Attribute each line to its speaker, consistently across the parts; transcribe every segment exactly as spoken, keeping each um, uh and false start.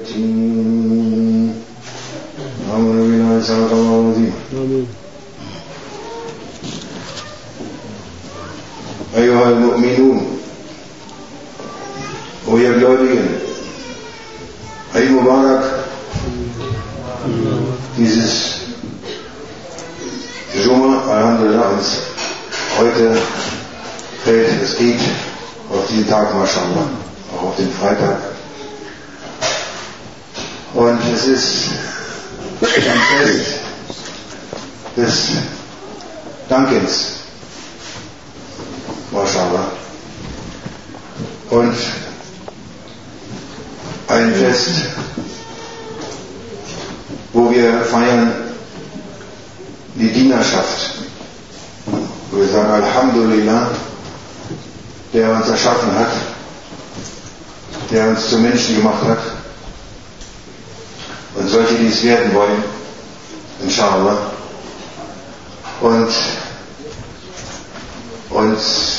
Speaker 1: التين آمن بالله صدق الله العظيم. أيها المؤمنون, o ihr Gläubigen, Eid Mubarak, dieses Juma, Alhamdulillah, uns heute fällt, es geht auf diesen Tag, MashaAllah, auch auf den Freitag. Und es ist ein Fest des Dankens, MashaAllah. Und ein Fest, wo wir feiern die Dienerschaft, wo wir sagen Alhamdulillah, der uns erschaffen hat, der uns zu Menschen gemacht hat, und solche, die es werden wollen, inshallah, und uns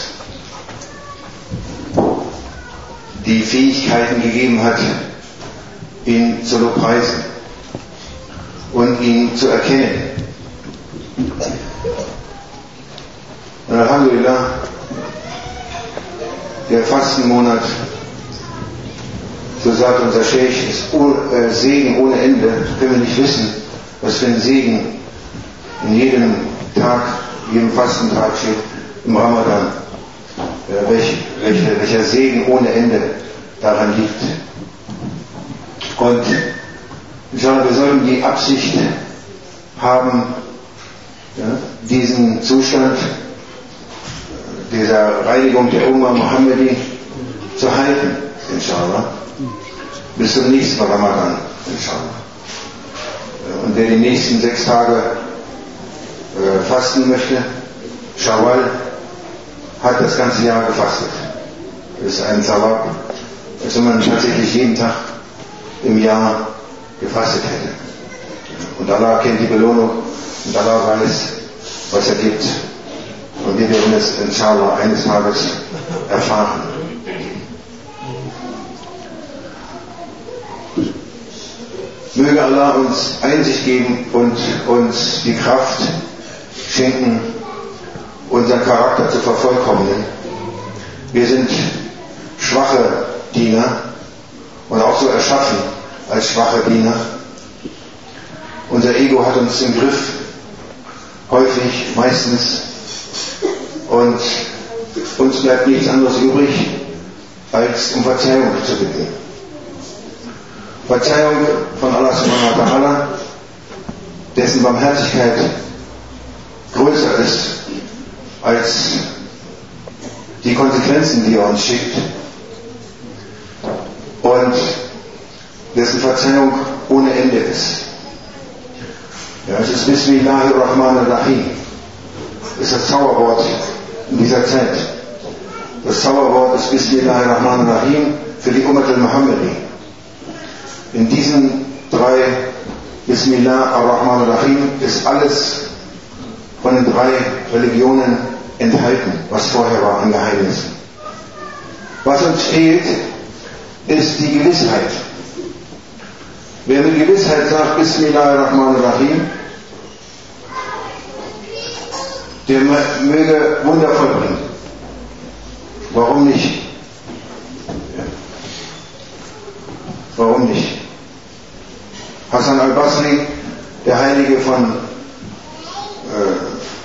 Speaker 1: die Fähigkeiten gegeben hat, ihn zu lobpreisen und ihn zu erkennen. Und Alhamdulillah, der Fastenmonat, so sagt unser Scheich, ist Segen ohne Ende. Können wir nicht wissen, was für ein Segen in jedem Tag, jedem Fastentag steht im Ramadan. Welch, welcher, welcher Segen ohne Ende daran liegt. Und inshallah, wir sollten die Absicht haben, ja, diesen Zustand dieser Reinigung der Umma Muhammadi zu halten, inshallah, bis zum nächsten Ramadan, inshallah. Und wer die nächsten sechs Tage äh, fasten möchte, Shawwal, hat das ganze Jahr gefastet. Das ist ein Sawab, als wenn man tatsächlich jeden Tag im Jahr gefastet hätte. Und Allah kennt die Belohnung und Allah weiß, was er gibt. Und wir werden es inshallah eines Tages erfahren. Möge Allah uns Einsicht geben und uns die Kraft schenken, unseren Charakter zu vervollkommnen. Wir sind schwache Diener und auch so erschaffen als schwache Diener. Unser Ego hat uns im Griff, häufig, meistens, und uns bleibt nichts anderes übrig, als um Verzeihung zu bitten. Verzeihung von Allah subhanahu wa ta'ala, dessen Barmherzigkeit größer ist als die Konsequenzen, die er uns schickt, und dessen Verzeihung ohne Ende ist. Ja, es ist Bismillahirrahmanirrahim. Das ist das Zauberwort in dieser Zeit. Das Zauberwort ist Bismillahirrahmanirrahim für die Ummat al-Muhammadi. In diesen drei Bismillah ar-Rahman-ar-Rahim ist alles von den drei Religionen enthalten, was vorher war an Geheimnissen. Was uns fehlt, ist die Gewissheit. Wer mit Gewissheit sagt Bismillah ar-Rahman-ar-Rahim, der möge Wunder vollbringen. Warum nicht? Warum nicht? Hassan al-Basri, der Heilige von äh,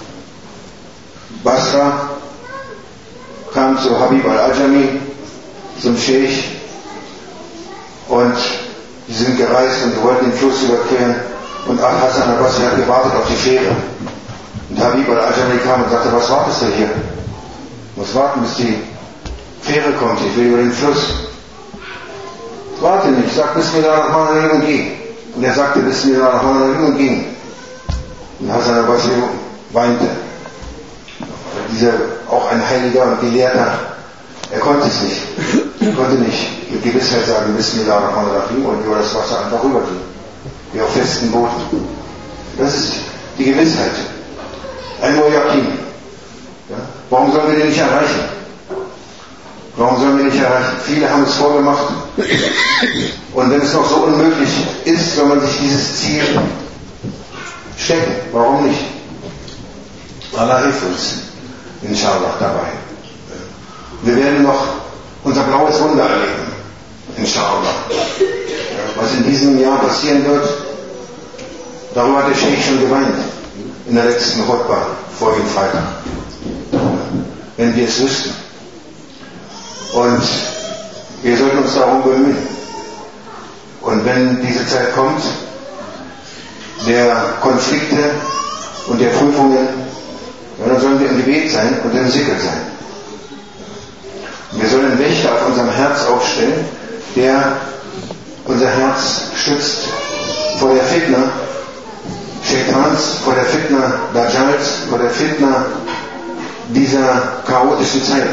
Speaker 1: Basra, kam zu Habib al-Ajami, zum Scheich, und die sind gereist und wollten den Fluss überqueren, und Hassan al-Basri hat gewartet auf die Fähre. Und Habib al-Ajami kam und sagte, was wartest du hier? Du musst warten, bis die Fähre kommt, ich will über den Fluss. Warte nicht, sag Bismillahirrahmanirrahim und geh. Und er sagte Bismillahirrahmanirrahim und ging. Und Hassan al-Basri weinte. Dieser, auch ein Heiliger und Gelehrter, er konnte es nicht. Er konnte nicht mit Gewissheit sagen Bismillahirrahmanirrahim und über das Wasser einfach rübergehen. Wie auf festen Booten. Das ist die Gewissheit. Ein Muyakin. Ja? Warum sollen wir den nicht erreichen? Warum sollen wir nicht erreichen? Viele haben es vorgemacht. Und wenn es noch so unmöglich ist, soll man sich dieses Ziel stecken. Warum nicht? Allah hilft uns, inshallah, dabei. Wir werden noch unser blaues Wunder erleben, inshallah. Was in diesem Jahr passieren wird, darüber hat der Sheikh schon geweint, in der letzten Khutbah vor dem Freitag. Wenn wir es wüssten. Und wir sollten uns darum bemühen. Und wenn diese Zeit kommt, der Konflikte und der Prüfungen, ja, dann sollen wir im Gebet sein und im Zikr sein. Und wir sollen einen Wächter auf unserem Herz aufstellen, der unser Herz stützt vor der Fitna Shaitans, vor der Fitna Dajjals, vor der Fitna dieser chaotischen Zeit.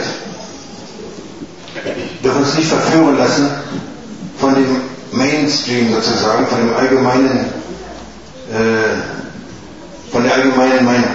Speaker 1: Wir dürfen uns nicht verführen lassen von dem Mainstream sozusagen, von dem allgemeinen, äh, von der allgemeinen Meinung.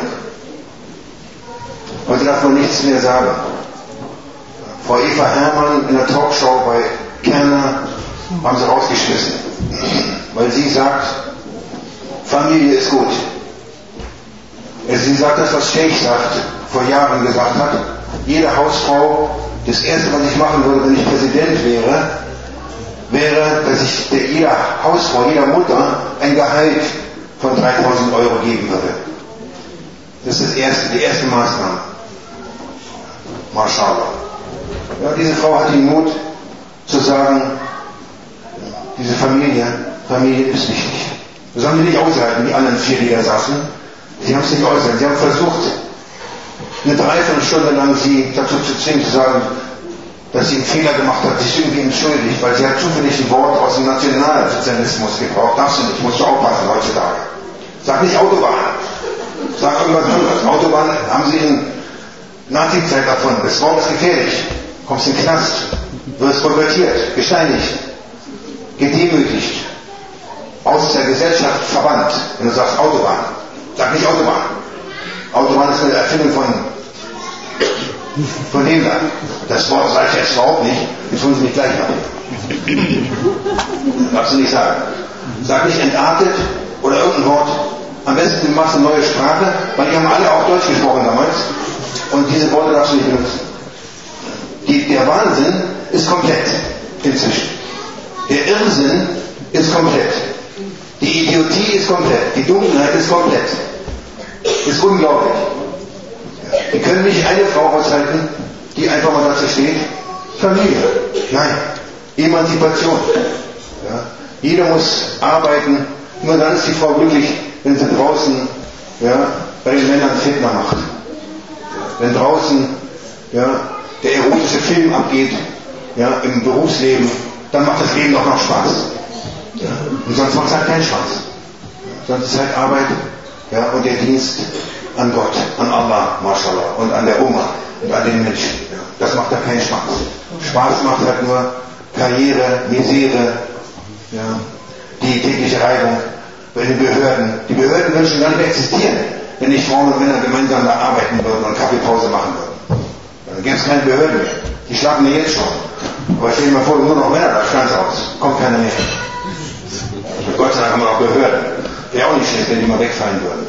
Speaker 1: Heute darf man nichts mehr sagen. Frau Eva Herrmann in der Talkshow bei Kerner haben sie rausgeschmissen, weil sie sagt, Familie ist gut. Sie sagt das, was Sheikh sagt, vor Jahren gesagt hat. Jede Hausfrau, das Erste, was ich machen würde, wenn ich Präsident wäre, wäre, dass ich der, jeder Hausfrau, jeder Mutter ein Gehalt von dreitausend Euro geben würde. Das ist das erste, die erste Maßnahme. Mashallah. Ja, diese Frau hat den Mut zu sagen, diese Familie, Familie ist wichtig. Das haben sie nicht ausgehalten, die anderen vier, die da saßen. Sie haben es nicht ausgehalten. Sie haben versucht, eine Dreiviertelstunde lang sie dazu zu zwingen, zu sagen, dass sie einen Fehler gemacht hat, sich irgendwie entschuldigt, weil sie hat zufällig ein Wort aus dem Nationalsozialismus gebraucht. Darfst du nicht, musst du aufpassen heutzutage. Sag nicht Autobahn. Sag irgendwas anderes. Autobahn haben sie in Nazi-Zeit erfunden. Das Wort ist gefährlich. Kommst in den Knast, wirst konvertiert, gesteinigt, gedemütigt, aus der Gesellschaft verbannt. Wenn du sagst Autobahn, sag nicht Autobahn. Autobahn ist eine Erfindung von, von dem da. Das Wort sage ich jetzt überhaupt nicht, das tun sie nicht gleich machen. Darfst du nicht sagen. Sag nicht entartet oder irgendein Wort. Am besten du machst eine neue Sprache, weil die haben alle auch Deutsch gesprochen damals. Und diese Worte darfst du nicht benutzen. Die, der Wahnsinn ist komplett inzwischen. Der Irrsinn ist komplett. Die Idiotie ist komplett. Die Dunkelheit ist komplett. Ist unglaublich. Wir können nicht eine Frau aushalten, die einfach mal dazu steht, Familie. Nein. Emanzipation. Ja. Jeder muss arbeiten. Nur dann ist die Frau glücklich, wenn sie draußen, ja, bei den Männern Fitna macht. Wenn draußen, ja, der erotische Film abgeht, ja, im Berufsleben, dann macht das Leben doch noch Spaß. Ja. Und sonst macht es halt keinen Spaß. Sonst ist halt Arbeit, ja, und der Dienst an Gott, an Allah, Mashallah, und an der Oma und an den Menschen. Ja. Das macht da keinen Spaß. Spaß macht halt nur Karriere, Misere, ja, die tägliche Reibung bei den Behörden. Die Behörden würden schon gar nicht mehr existieren, wenn nicht Frauen und Männer gemeinsam da arbeiten würden und Kaffeepause machen würden. Dann gäbe es keine Behörden mehr. Die schlafen mir jetzt schon. Aber stell dir mal vor, nur noch Männer, da stand aus. Kommt keiner mehr. Und Gott sei Dank haben wir auch Behörden. Wäre auch nicht schlecht, wenn die mal wegfallen würden.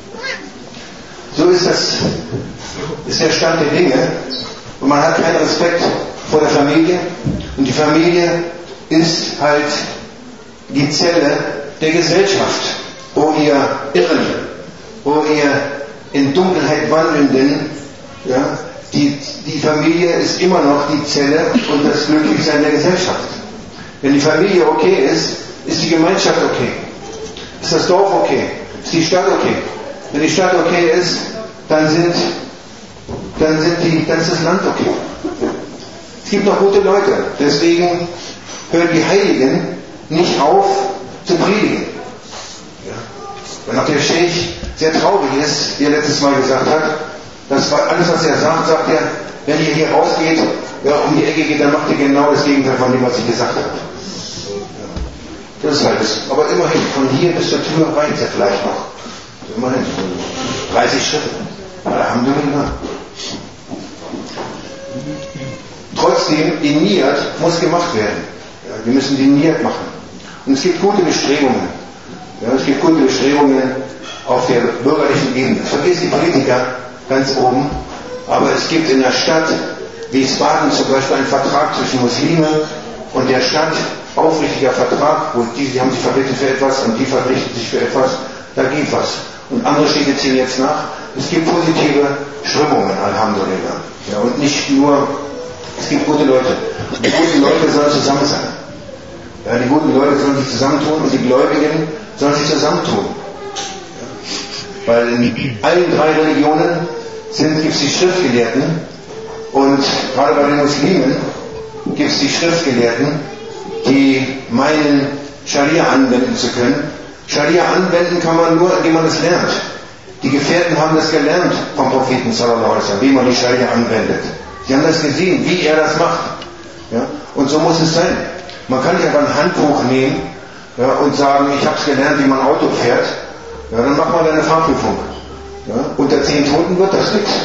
Speaker 1: So ist das, ist der Stand der Dinge. Und man hat keinen Respekt vor der Familie. Und die Familie ist halt die Zelle der Gesellschaft, wo ihr Irren, wo ihr in Dunkelheit Wandelnden, ja, die, die Familie ist immer noch die Zelle und das Glücklichsein der Gesellschaft. Wenn die Familie okay ist, ist die Gemeinschaft okay. Ist das Dorf okay? Ist die Stadt okay? Wenn die Stadt okay ist, dann sind, dann sind die, dann ist das Land okay. Es gibt noch gute Leute. Deswegen hören die Heiligen nicht auf zu predigen. Ja. Wenn auch der Sheikh sehr traurig ist, wie er letztes Mal gesagt hat, dass alles, was er sagt, sagt er, wenn ihr hier rausgeht, ja, um die Ecke geht, dann macht ihr genau das Gegenteil von dem, was ich gesagt habe. Ja. Das ist halt das. Aber immerhin, von hier bis zur Tür reicht er vielleicht noch. Immerhin, dreißig Schritte. Alhamdulillah. Trotzdem, die Niyat muss gemacht werden. Ja, wir müssen die Niyat machen. Und es gibt gute Bestrebungen. Ja, es gibt gute Bestrebungen auf der bürgerlichen Ebene. Vergiss die Politiker ganz oben, aber es gibt in der Stadt Wiesbaden zum Beispiel einen Vertrag zwischen Muslimen und der Stadt, aufrichtiger Vertrag, wo die, die haben sich verpflichtet für etwas und die verpflichten sich für etwas, da geht was. Und andere Städte ziehen jetzt nach. Es gibt positive Strömungen, Alhamdulillah. Ja, und nicht nur, es gibt gute Leute. Die guten Leute sollen zusammen sein. Ja, die guten Leute sollen sich zusammentun und die Gläubigen sollen sich zusammentun. Ja. Weil in allen drei Religionen gibt es die Schriftgelehrten und gerade bei den Muslimen gibt es die Schriftgelehrten, die meinen, Scharia anwenden zu können. Scharia anwenden kann man nur, indem man es lernt. Die Gefährten haben das gelernt vom Propheten sallallahu alaihi wasallam, wie man die Scharia anwendet. Sie haben das gesehen, wie er das macht. Ja? Und so muss es sein. Man kann nicht einfach ein Handbuch nehmen, ja, und sagen, ich habe es gelernt, wie man Auto fährt. Ja, dann mach mal deine Fahrprüfung. Ja? Unter zehn Toten wird das nichts.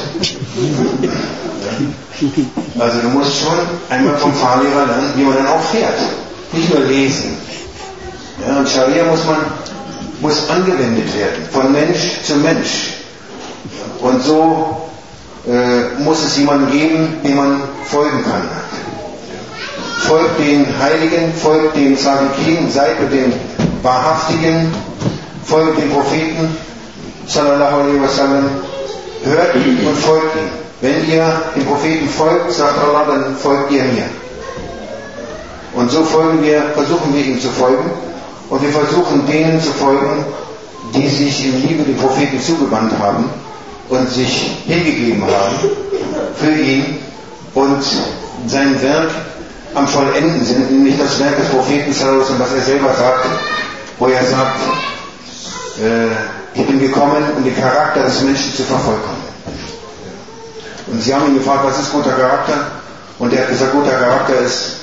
Speaker 1: Ja? Also du musst schon einmal vom Fahrlehrer lernen, wie man dann auch fährt. Nicht nur lesen. Ja, und Scharia muss man muss angewendet werden, von Mensch zu Mensch. Und so äh, muss es jemanden geben, dem man folgen kann. Folgt den Heiligen, folgt den Sadiqin, seid mit den Wahrhaftigen, folgt den Propheten, sallallahu alaihi wasallam, hört ihn und folgt ihm. Wenn ihr dem Propheten folgt, sagt Allah, dann folgt ihr mir. Und so folgen wir, versuchen wir ihm zu folgen. Und wir versuchen denen zu folgen, die sich in Liebe dem Propheten zugewandt haben und sich hingegeben haben für ihn und sein Werk am Vollenden sind, nämlich das Werk des Propheten, was er selber sagt, wo er sagt, äh, ich bin gekommen, um den Charakter des Menschen zu vervollkommen. Und sie haben ihn gefragt, was ist guter Charakter? Und er hat gesagt, guter Charakter ist,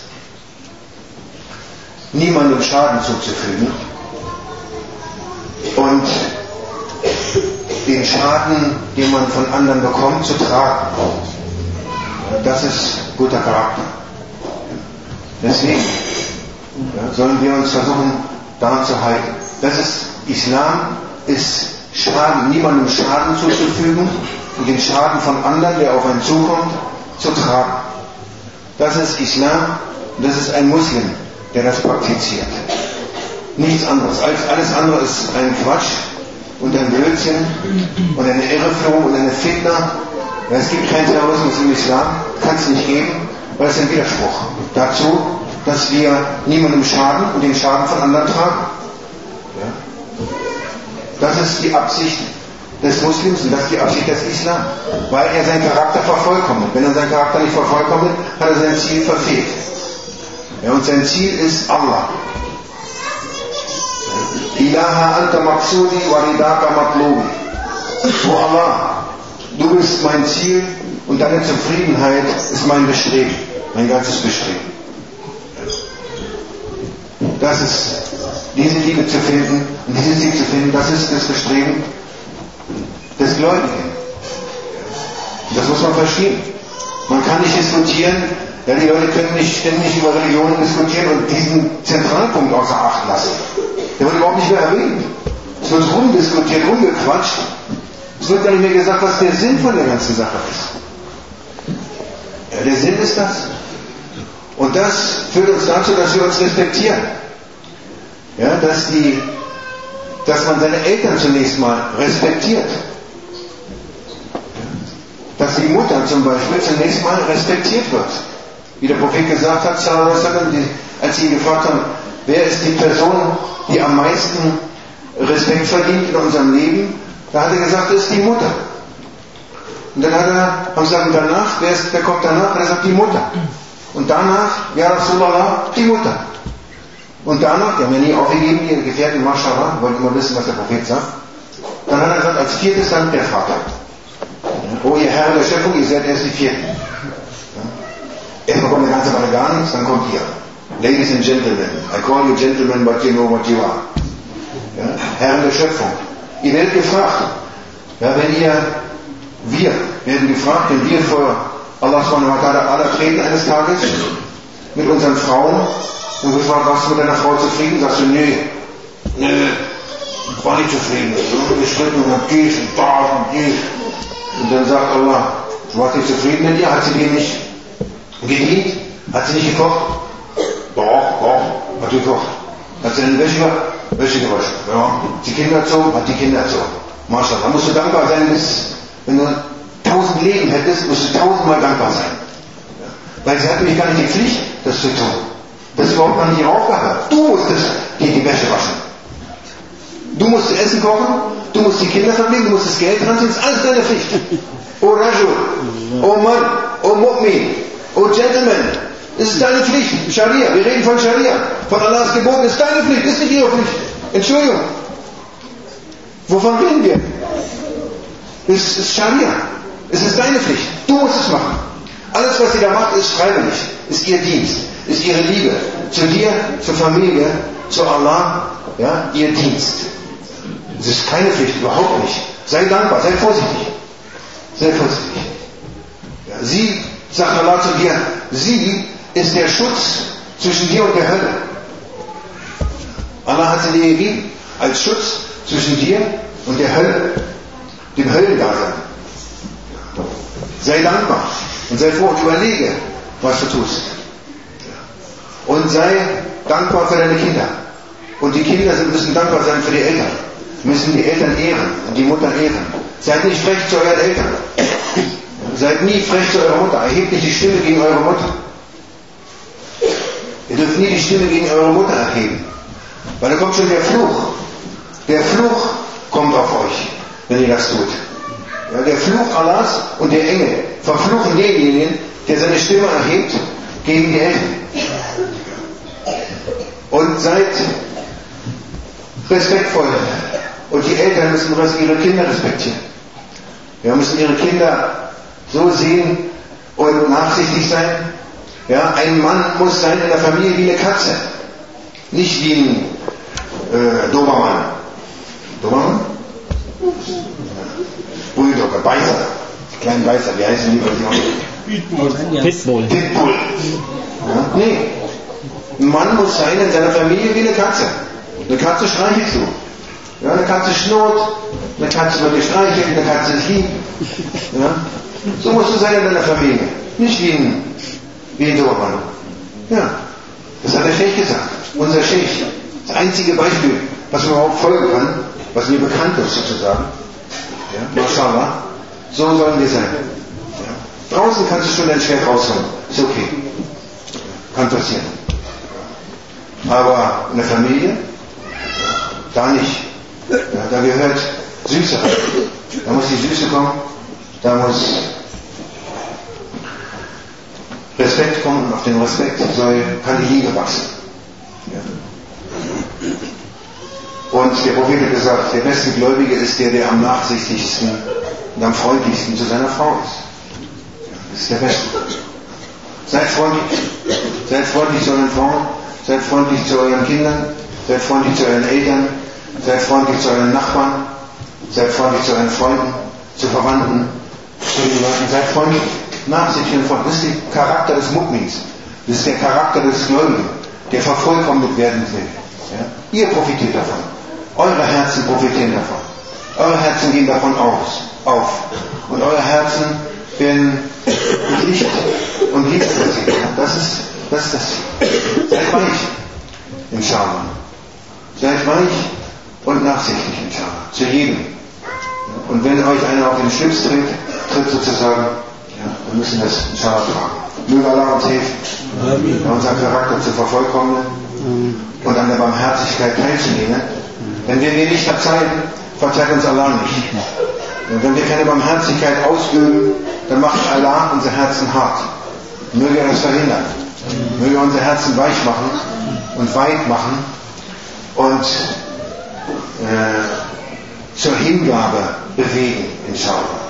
Speaker 1: niemandem Schaden zuzufügen und den Schaden, den man von anderen bekommt, zu tragen. Das ist guter Charakter. Deswegen ja, sollen wir uns versuchen, daran zu halten. Das ist, Islam ist Schaden, niemandem Schaden zuzufügen und den Schaden von anderen, der auf einen zukommt, zu tragen. Das ist Islam und das ist ein Muslim, der das praktiziert. Nichts anderes. Alles andere ist ein Quatsch und ein Blödsinn und eine Irreführung und eine Fitna. Es gibt keinen Terrorismus im Islam, kann es nicht geben, weil es ein Widerspruch dazu, dass wir niemandem schaden und den Schaden von anderen tragen. Ja? Das ist die Absicht des Muslims und das ist die Absicht des Islam, weil er seinen Charakter vervollkommnet. Wenn er seinen Charakter nicht vervollkommnet, hat er sein Ziel verfehlt. Ja, und sein Ziel ist Allah. Ilaha anta maqsudi wa ridaka matlubi. O Allah, du bist mein Ziel und deine Zufriedenheit ist mein Bestreben, mein ganzes Bestreben. Das ist, diese Liebe zu finden und dieses Ziel zu finden, das ist das Bestreben des Gläubigen. Das muss man verstehen. Man kann nicht diskutieren, ja, die Leute können nicht ständig über Religionen diskutieren und diesen Zentralpunkt außer Acht lassen. Der wird überhaupt nicht mehr erwähnt. Es wird rumdiskutiert, rumgequatscht. Es wird gar nicht mehr gesagt, was der Sinn von der ganzen Sache ist. Ja, der Sinn ist das. Und das führt uns dazu, dass wir uns respektieren. Ja, dass, die, dass man seine Eltern zunächst mal respektiert. Dass die Mutter zum Beispiel zunächst mal respektiert wird. Wie der Prophet gesagt hat, als sie ihn gefragt haben, wer ist die Person, die am meisten Respekt verdient in unserem Leben, da hat er gesagt, das ist die Mutter. Und dann hat er, haben sie gesagt, danach, wer, ist, wer kommt danach? Er sagt, die Mutter. Und danach, ja Rasulallah, die Mutter. Und danach, die haben ja nie aufgegeben, die Gefährten, Mashallah, wollten immer wissen, was der Prophet sagt. Dann hat er gesagt, als viertes dann der Vater. Oh, ihr Herr der Schöpfung, ihr seid erst die Vierten. Erstmal kommt eine ganze Weile gar nichts, dann kommt ihr. Ladies and Gentlemen, I call you gentlemen, but you know what you are. Ja? Herren der Schöpfung. Ihr werdet gefragt. Ja, wenn ihr, wir werden gefragt, wenn wir vor Allah subhanahu wa ta'ala aller treten eines Tages mit unseren Frauen und gefragt, warst du mit deiner Frau zufrieden? Sagst du, nee, nee, war nicht zufrieden. Wir gestritten und dies und das und dies. Und dann sagt Allah, du warst nicht zufrieden mit ihr? Hat sie dir nicht gedient? Hat sie nicht gekocht? Doch, doch, hat sie gekocht. Hat sie eine Wäsche, Wäsche gewaschen? Ja. Die Kinder erzogen? Hat die Kinder erzogen. Maschallah, da musst du dankbar sein, bis, wenn du tausend Leben hättest, musst du tausendmal dankbar sein. Ja. Weil sie hat nämlich gar nicht die Pflicht, das zu tun. Das ist überhaupt gar nicht ihre Aufgabe. Du musstest hier die Wäsche waschen. Du musst Essen kochen, du musst die Kinder verpflegen, du musst das Geld ranziehen, das ist alles deine Pflicht. Oh Rajul, oh Mann, oh Mu'min, oh Gentleman, das ist deine Pflicht. Scharia, wir reden von Scharia, von Allahs Geboten, das ist deine Pflicht, das ist nicht ihre Pflicht. Entschuldigung. Wovon reden wir? Es ist Scharia. Es ist deine Pflicht. Du musst es machen. Alles, was sie da macht, ist freiwillig. Ist ihr Dienst. Ist ihre Liebe. Zu dir, zur Familie, zu Allah. Ja, ihr Dienst. Es ist keine Pflicht, überhaupt nicht. Sei dankbar, sei vorsichtig. Sei vorsichtig. Ja, sie, sagt Allah zu dir, sie ist der Schutz zwischen dir und der Hölle. Allah hat sie dir gegeben als Schutz zwischen dir und der Hölle, dem Höllendasein. Sei dankbar und sei froh und überlege, was du tust. Und sei dankbar für deine Kinder. Und die Kinder müssen dankbar sein für die Eltern. Müssen die Eltern ehren und die Mutter ehren. Seid nicht frech zu euren Eltern. Seid nie frech zu eurer Mutter. Erhebt nicht die Stimme gegen eure Mutter. Ihr dürft nie die Stimme gegen eure Mutter erheben. Weil da kommt schon der Fluch. Der Fluch kommt auf euch, wenn ihr das tut. Ja, der Fluch Allahs und der Engel verfluchen denjenigen, der seine Stimme erhebt gegen die Eltern. Und seid respektvoll. Und die Eltern müssen ihre Kinder respektieren. Wir müssen ihre Kinder so sehen und nachsichtig sein. Ja, ein Mann muss sein in der Familie wie eine Katze. Nicht wie ein äh, Dobermann. Dobermann? Bulldogger, Beißer. Die kleinen Beißer, wie heißen die? Pitbull. Pitbull. Pitbull. Ja, nee. Ein Mann muss sein in seiner Familie wie eine Katze. Eine Katze streichelst du. Ja, eine Katze schnurrt, eine Katze wird gestreichelt, eine Katze ist lieb. Ja? So musst du sein in deiner Familie. Nicht wie ein, wie ein Dobermann. Ja, das hat der Scheich gesagt. Unser Scheich. Das einzige Beispiel, was man überhaupt folgen kann, was mir bekannt ist sozusagen. Ja, Mashallah. So sollen wir sein. Ja. Draußen kannst du schon dein Schwert rausholen. Ist okay. Kann passieren. Aber in der Familie, da nicht. Ja, da gehört Süße. Da muss die Süße kommen. Da muss Respekt kommen und auf den Respekt soll, kann die Liebe wachsen. Ja. Und der Prophet hat gesagt, der beste Gläubige ist der, der am nachsichtigsten und am freundlichsten zu seiner Frau ist. Das ist der Beste. Seid freundlich. Seid freundlich zu euren Frauen. Seid freundlich zu euren Kindern. Seid freundlich zu euren Eltern. Seid freundlich zu euren Nachbarn. Seid freundlich zu euren Freunden, zu Verwandten, zu den Leuten. Seid freundlich, nachsichtig und freundlich. Das ist der Charakter des Mu'mins. Das ist der Charakter des Gläubigen, der vervollkommnet werden will. Ja? Ihr profitiert davon. Eure Herzen profitieren davon. Eure Herzen gehen davon aus, auf. Und eure Herzen werden mit Licht und Liebe versehen. Das ist das. Ist das. Seid weich, inshallah. Seid weich und nachsichtig, inshallah. Zu jedem. Und wenn euch einer auf den Schlips tritt, tritt sozusagen, ja, wir müssen das inshallah tragen. Möge Allah uns helfen, Amen. Unseren Charakter zu vervollkommnen und an der Barmherzigkeit teilzunehmen. Denn wenn wir nicht verzeihen, verzeiht uns Allah nicht. Und wenn wir keine Barmherzigkeit ausüben, dann macht Allah unser Herzen hart. Möge er das verhindern. Möge er unser Herzen weich machen und weit machen und äh, zur Hingabe bewegen, inshallah.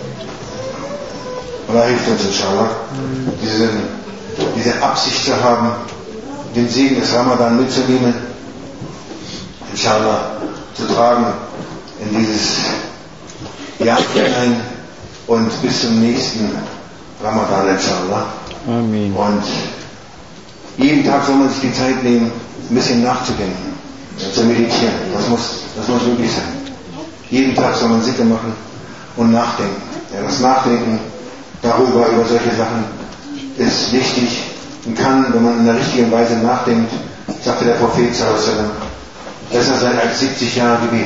Speaker 1: Allah hilft uns, inshallah, diese, diese Absicht zu haben, den Segen des Ramadan mitzunehmen, inshallah, zu tragen in dieses Jahr hinein und bis zum nächsten Ramadan, inshallah.
Speaker 2: Amen.
Speaker 1: Und jeden Tag soll man sich die Zeit nehmen, ein bisschen nachzudenken, zu meditieren. Das muss, das muss wirklich sein. Jeden Tag soll man Sitte machen und nachdenken. Ja, das Nachdenken darüber, über solche Sachen, ist wichtig und kann, wenn man in der richtigen Weise nachdenkt, sagte der Prophet sallallahu alaihi wasallam, besser sein als siebzig Jahre Gebet.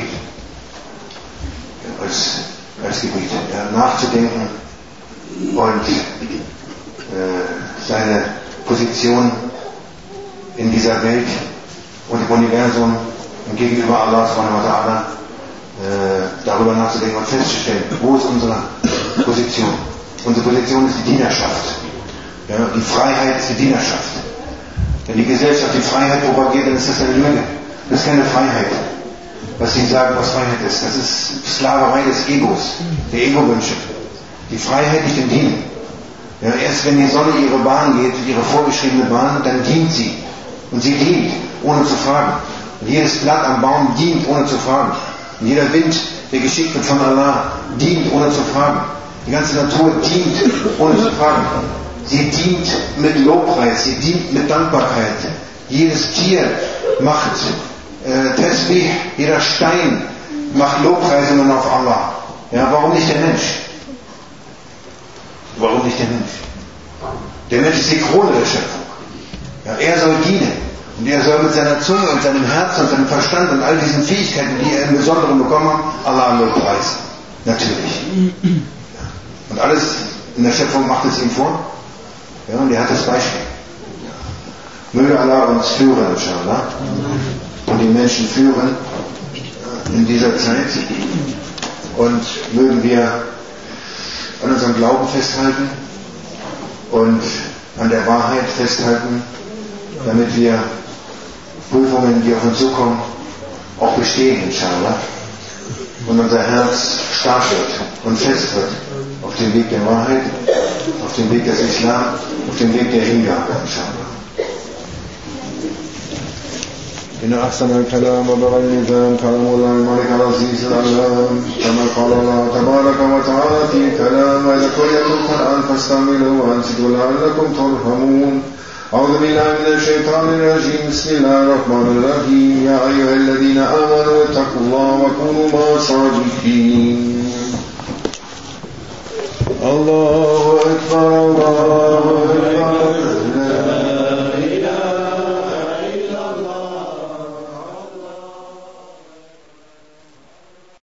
Speaker 1: Ja, als, als Gebet. Ja, nachzudenken und äh, seine Position in dieser Welt und im Universum und gegenüber Allah subhanahu wa ta'ala äh, darüber nachzudenken und festzustellen, wo ist unsere Position. Unsere Position ist die Dienerschaft. Ja, die Freiheit ist die Dienerschaft. Wenn die Gesellschaft die Freiheit propagiert, dann ist das eine Lüge. Das ist keine Freiheit. Was sie sagen, was Freiheit ist, das ist Sklaverei des Egos, der Ego-Wünsche. Die Freiheit nicht im Dienen. Ja, erst wenn die Sonne ihre Bahn geht, ihre vorgeschriebene Bahn, dann dient sie. Und sie dient, ohne zu fragen. Und jedes Blatt am Baum dient, ohne zu fragen. Und jeder Wind, der geschickt wird von Allah, dient, ohne zu fragen. Die ganze Natur dient, ohne zu fragen. Sie dient mit Lobpreis, sie dient mit Dankbarkeit. Jedes Tier macht äh, Tesbih, jeder Stein macht Lobpreisungen auf Allah. Ja, warum nicht der Mensch? Warum nicht der Mensch? Der Mensch ist die Krone der Schöpfung. Ja, er soll dienen. Und er soll mit seiner Zunge und seinem Herzen und seinem Verstand und all diesen Fähigkeiten, die er im Besonderen bekommen hat, Allah lobpreisen. Natürlich. Ja. Und alles in der Schöpfung macht es ihm vor. Ja, und er hat das Beispiel. Möge Allah uns führen, inshallah. Und die Menschen führen in dieser Zeit. Und mögen wir an unserem Glauben festhalten und an der Wahrheit festhalten, damit wir Prüfungen, die auf uns zukommen, auch bestehen, inshallah. Und unser Herz stark wird und fest wird auf dem Weg der Wahrheit, auf dem Weg des Islam, auf dem Weg der Hingabe, inshallah. إن أحسن الكلام وبر الميزان كلام الله الملك العزيز العلام كما قال الله تبارك وتعالى في كلام وإذا قرئتم القرآن فاستعملوا وأنصتوا لعلكم ترحمون أعوذ بالله من الشيطان الرجيم بسم الله الرحمن الرحيم يا أيها الذين آمنوا اتقوا الله وكونوا مع الصادقين